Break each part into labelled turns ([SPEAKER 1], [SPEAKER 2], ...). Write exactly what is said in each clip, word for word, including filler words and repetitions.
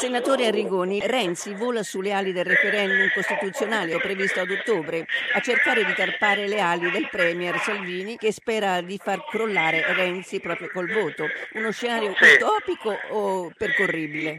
[SPEAKER 1] Senatore Arrigoni, Renzi vola sulle ali del referendum costituzionale previsto ad ottobre a cercare di tarpare le ali del premier Salvini, che spera di far crollare Renzi proprio col voto. Uno scenario
[SPEAKER 2] Sì.
[SPEAKER 1] utopico o percorribile?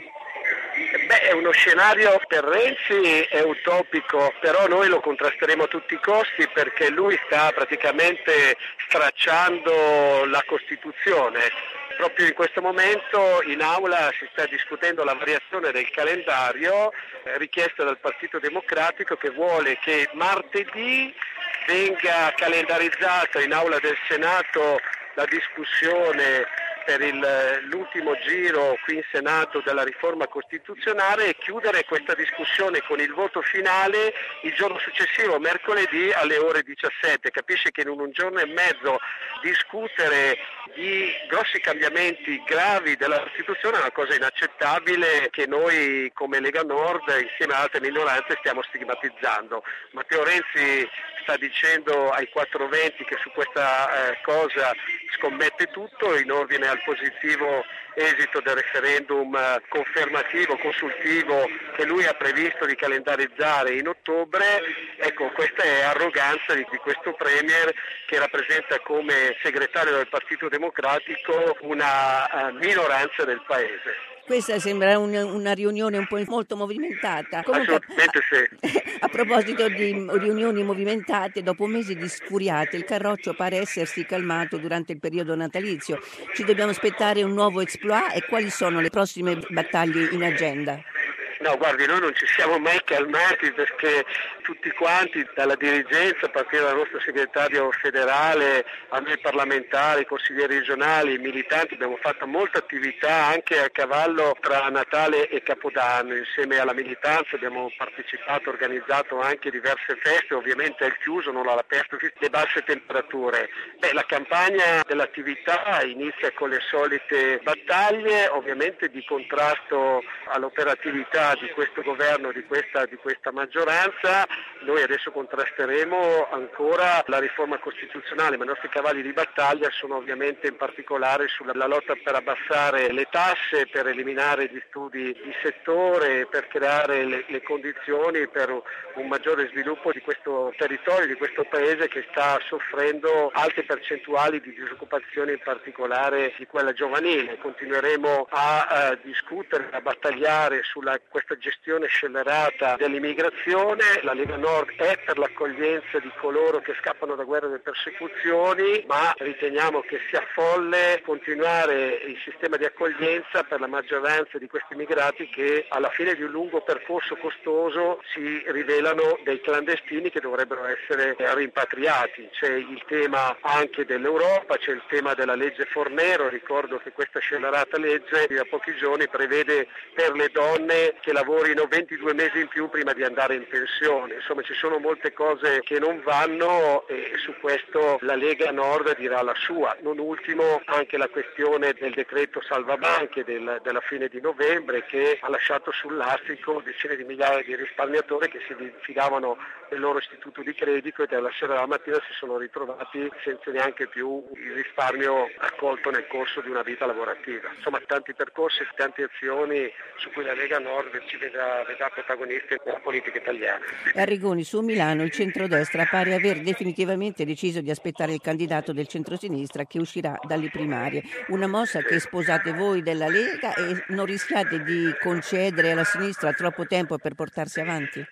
[SPEAKER 2] Beh, è uno scenario per Renzi è utopico, però noi lo contrasteremo a tutti i costi perché lui sta praticamente stracciando la Costituzione. Proprio in questo momento in aula si sta discutendo la variazione del calendario eh, richiesta dal Partito Democratico, che vuole che martedì venga calendarizzata in aula del Senato la discussione per il, l'ultimo giro qui in Senato della riforma costituzionale e chiudere questa discussione con il voto finale il giorno successivo, mercoledì alle ore diciassette. Capisce che in un giorno e mezzo discutere di grossi cambiamenti gravi della Costituzione è una cosa inaccettabile che noi come Lega Nord insieme ad altre minoranze stiamo stigmatizzando. Matteo Renzi sta dicendo ai quattrocentoventi che su questa eh, cosa scommette tutto in ordine al positivo esito del referendum eh, confermativo, consultivo che lui ha previsto di calendarizzare in ottobre. Ecco, questa è arroganza di, di questo premier che rappresenta come segretario del Partito Democratico una uh, minoranza del paese.
[SPEAKER 1] Questa sembra un, una riunione un po' molto movimentata. Comunque,
[SPEAKER 2] assolutamente sì.
[SPEAKER 1] A, a proposito di riunioni movimentate, dopo mesi di sfuriate, il Carroccio pare essersi calmato durante il periodo natalizio. Ci dobbiamo aspettare un nuovo exploit e quali sono le prossime battaglie in agenda?
[SPEAKER 2] No, guardi, noi non ci siamo mai calmati perché tutti quanti, dalla dirigenza, a partire dal nostro segretario federale, a noi parlamentari, consiglieri regionali, militanti, abbiamo fatto molta attività anche a cavallo tra Natale e Capodanno. Insieme alla militanza abbiamo partecipato, organizzato anche diverse feste, ovviamente al chiuso, non all'aperto, le basse temperature. Beh, la campagna dell'attività inizia con le solite battaglie, ovviamente di contrasto all'operatività di questo governo, di questa, di questa maggioranza. Noi adesso contrasteremo ancora la riforma costituzionale, ma i nostri cavalli di battaglia sono ovviamente in particolare sulla lotta per abbassare le tasse, per eliminare gli studi di settore, per creare le, le condizioni per un maggiore sviluppo di questo territorio, di questo paese che sta soffrendo alte percentuali di disoccupazione, in particolare di quella giovanile. Continueremo a, a discutere, a battagliare sulla questa gestione scellerata dell'immigrazione. La Lega Nord è per l'accoglienza di coloro che scappano da guerre e persecuzioni, ma riteniamo che sia folle continuare il sistema di accoglienza per la maggioranza di questi immigrati che alla fine di un lungo percorso costoso si rivelano dei clandestini che dovrebbero essere rimpatriati. C'è il tema anche dell'Europa, c'è il tema della legge Fornero. Ricordo che questa scellerata legge da pochi giorni prevede per le donne che lavorino ventidue mesi in più prima di andare in pensione. Insomma, ci sono molte cose che non vanno e su questo la Lega Nord dirà la sua. Non ultimo anche la questione del decreto salvabanche del, della fine di novembre, che ha lasciato sul lastrico decine di migliaia di risparmiatori che si fidavano del loro istituto di credito e dalla sera alla mattina si sono ritrovati senza neanche più il risparmio accolto nel corso di una vita lavorativa. Insomma, tanti percorsi, tante azioni su cui la Lega Nord ci vedrà, vedrà protagonisti nella politica italiana.
[SPEAKER 1] Arrigoni, su Milano il centrodestra pare aver definitivamente deciso di aspettare il candidato del centrosinistra che uscirà dalle primarie. Una mossa che sposate voi della Lega e non rischiate di concedere alla sinistra troppo tempo per portarsi avanti?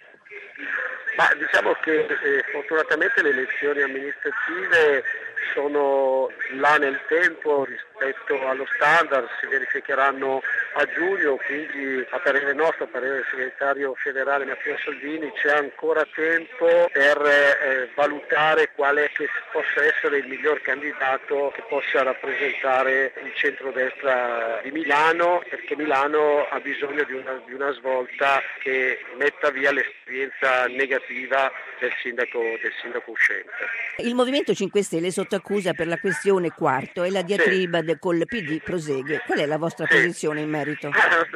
[SPEAKER 2] Ma diciamo che eh, fortunatamente le elezioni amministrative sono là nel tempo rispetto allo standard, si verificheranno a giugno, quindi a parere nostro, a parere del segretario federale Matteo Salvini, c'è ancora tempo per eh, valutare quale che possa essere il miglior candidato che possa rappresentare il centrodestra di Milano, perché Milano ha bisogno di una, di una svolta che metta via l'esperienza negativa del sindaco, del sindaco uscente.
[SPEAKER 1] Il Movimento cinque Stelle sotto autoaccusa per la questione Quarto e la diatriba
[SPEAKER 2] Sì.
[SPEAKER 1] col P D prosegue. Qual è la vostra
[SPEAKER 2] Sì.
[SPEAKER 1] posizione in merito?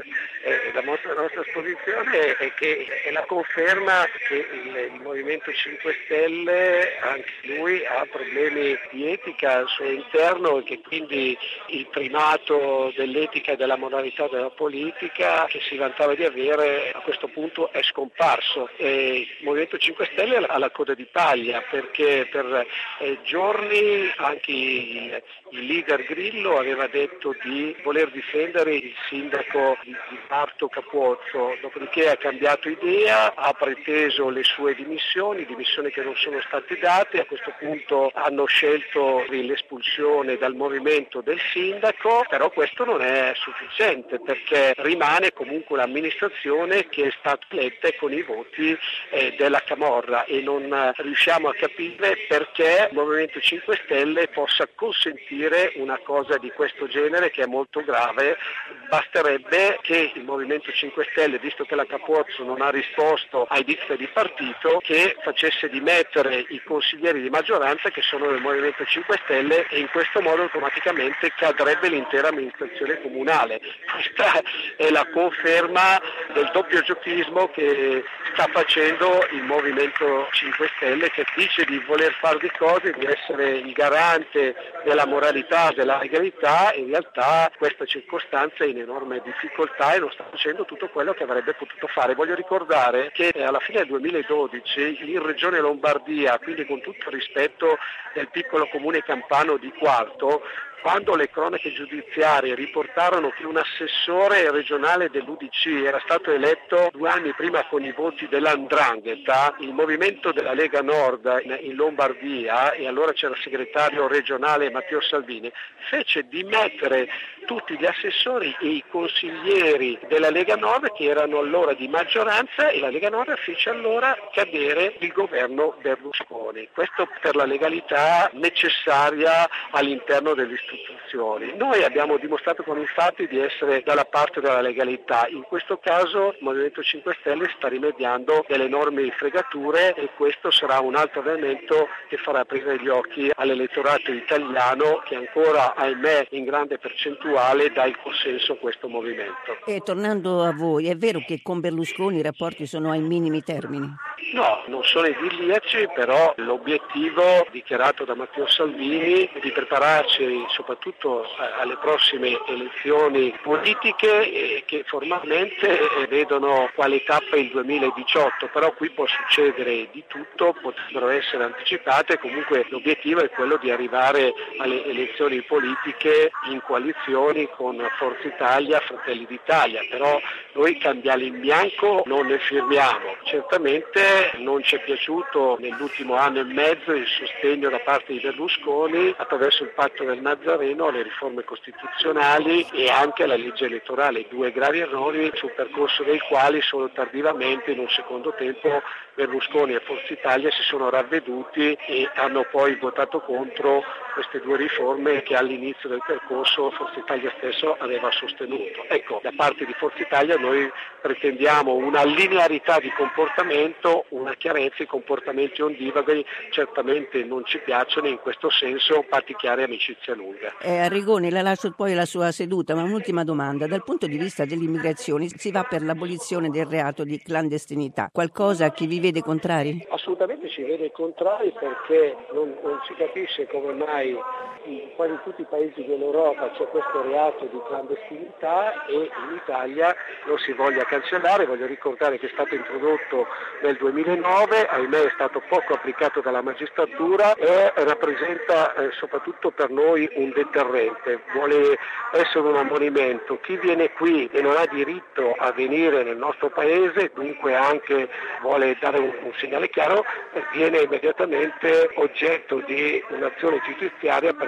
[SPEAKER 2] Eh, la nostra, la nostra posizione è che è la conferma che il, il Movimento cinque Stelle, anche lui, ha problemi di etica al suo interno e che quindi il primato dell'etica e della moralità della politica che si vantava di avere a questo punto è scomparso. E il Movimento cinque Stelle ha la coda di paglia perché per eh, giorni anche il, il leader Grillo aveva detto di voler difendere il sindaco di, di Marto Capozzo, dopodiché ha cambiato idea, ha preteso le sue dimissioni, dimissioni che non sono state date, a questo punto hanno scelto l'espulsione dal movimento del sindaco, però questo non è sufficiente perché rimane comunque l'amministrazione che è stata eletta con i voti eh, della Camorra e non riusciamo a capire perché il Movimento cinque Stelle possa consentire una cosa di questo genere che è molto grave. Basterebbe che il Movimento cinque Stelle, visto che la Capozzo non ha risposto ai diktat di partito, che facesse dimettere i consiglieri di maggioranza che sono del Movimento cinque Stelle e in questo modo automaticamente cadrebbe l'intera amministrazione comunale. Questa è la conferma del doppio giochissimo che sta facendo il Movimento cinque Stelle, che dice di voler fare di cose, di essere il garante della moralità, della legalità, e in realtà questa circostanza è in enorme difficoltà e non sta facendo tutto quello che avrebbe potuto fare. Voglio ricordare che alla fine del duemiladodici in Regione Lombardia, quindi con tutto il rispetto del piccolo comune campano di Quarto, quando le cronache giudiziarie riportarono che un assessore regionale dell'U D C era stato eletto due anni prima con i voti dell'Andrangheta, il movimento della Lega Nord in Lombardia, e allora c'era il segretario regionale Matteo Salvini, fece dimettere tutti gli assessori e i consiglieri della Lega Nord che erano allora di maggioranza, e la Lega Nord fece allora cadere il governo Berlusconi. Questo per la legalità necessaria all'interno dell'istituzione. Istituzioni. Noi abbiamo dimostrato con i fatti di essere dalla parte della legalità, in questo caso il Movimento cinque Stelle sta rimediando delle enormi fregature e questo sarà un altro elemento che farà aprire gli occhi all'elettorato italiano che ancora, ahimè, in grande percentuale dà il consenso a questo movimento.
[SPEAKER 1] E tornando a voi, è vero che con Berlusconi i rapporti sono ai minimi termini?
[SPEAKER 2] No, non sono idilliaci, però l'obiettivo dichiarato da Matteo Salvini è di prepararci soprattutto alle prossime elezioni politiche che formalmente vedono quale tappa il duemiladiciotto, però qui può succedere di tutto, potrebbero essere anticipate, comunque l'obiettivo è quello di arrivare alle elezioni politiche in coalizioni con Forza Italia, Fratelli d'Italia, però noi cambiali in bianco non ne firmiamo. Certamente non ci è piaciuto nell'ultimo anno e mezzo il sostegno da parte di Berlusconi attraverso il patto del Nazareno alle riforme costituzionali e anche alla legge elettorale, due gravi errori sul percorso dei quali solo tardivamente in un secondo tempo Berlusconi e Forza Italia si sono ravveduti e hanno poi votato contro queste due riforme che all'inizio del percorso Forza Italia stesso aveva sostenuto. Ecco, da parte di Forza Italia noi pretendiamo una linearità di comportamento, una chiarezza, i comportamenti ondivaghi certamente non ci piacciono, in questo senso patti chiari, amicizia lunga.
[SPEAKER 1] Eh, Arrigoni, la lascio poi la sua seduta, ma un'ultima domanda. Dal punto di vista dell'immigrazione si va per l'abolizione del reato di clandestinità, qualcosa che vi vede contrari?
[SPEAKER 2] Assolutamente ci vede contrari perché non, non si capisce come mai in quasi tutti i paesi dell'Europa c'è questo reato di clandestinità e in Italia lo si voglia cancellare. Voglio ricordare che è stato introdotto nel duemilanove, ahimè è stato poco applicato dalla magistratura e rappresenta eh, soprattutto per noi un deterrente, vuole essere un ammonimento. Chi viene qui e non ha diritto a venire nel nostro paese, dunque anche vuole dare un, un segnale chiaro, eh, viene immediatamente oggetto di un'azione giudiziaria per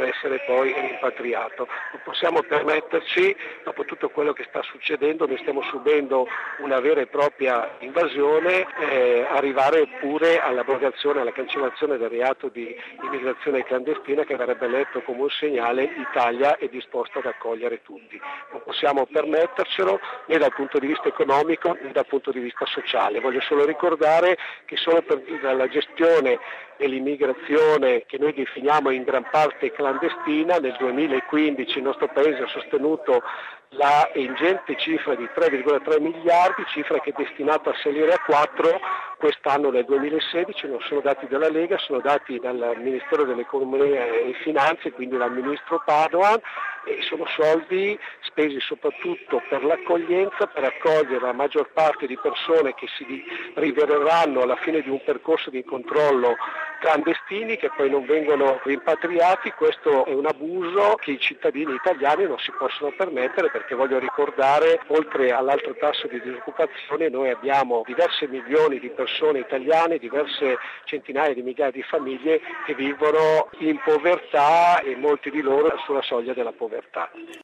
[SPEAKER 2] essere poi rimpatriato. Non possiamo permetterci, dopo tutto quello che sta succedendo, noi stiamo subendo una vera e propria invasione, eh, arrivare pure all'abrogazione, alla cancellazione del reato di immigrazione clandestina, che verrebbe letto come un segnale: l'Italia è disposta ad accogliere tutti. Non possiamo permettercelo né dal punto di vista economico né dal punto di vista sociale. Voglio solo ricordare che solo per la gestione dell'immigrazione, che noi definiamo in gran parte clandestina, nel duemilaquindici il nostro Paese ha sostenuto la ingente cifra di tre virgola tre miliardi, cifra che è destinata a salire a quattro quest'anno nel duemilasedici. Non sono dati della Lega, sono dati dal Ministero dell'Economia e Finanze, quindi dal Ministro Padoan, e sono soldi spesi soprattutto per l'accoglienza, per accogliere la maggior parte di persone che si rivereranno alla fine di un percorso di controllo clandestini, che poi non vengono rimpatriati. Questo è un abuso che i cittadini italiani non si possono permettere, perché voglio ricordare, oltre all'alto tasso di disoccupazione, noi abbiamo diverse milioni di persone italiane, diverse centinaia di migliaia di famiglie che vivono in povertà, e molti di loro sulla soglia della povertà.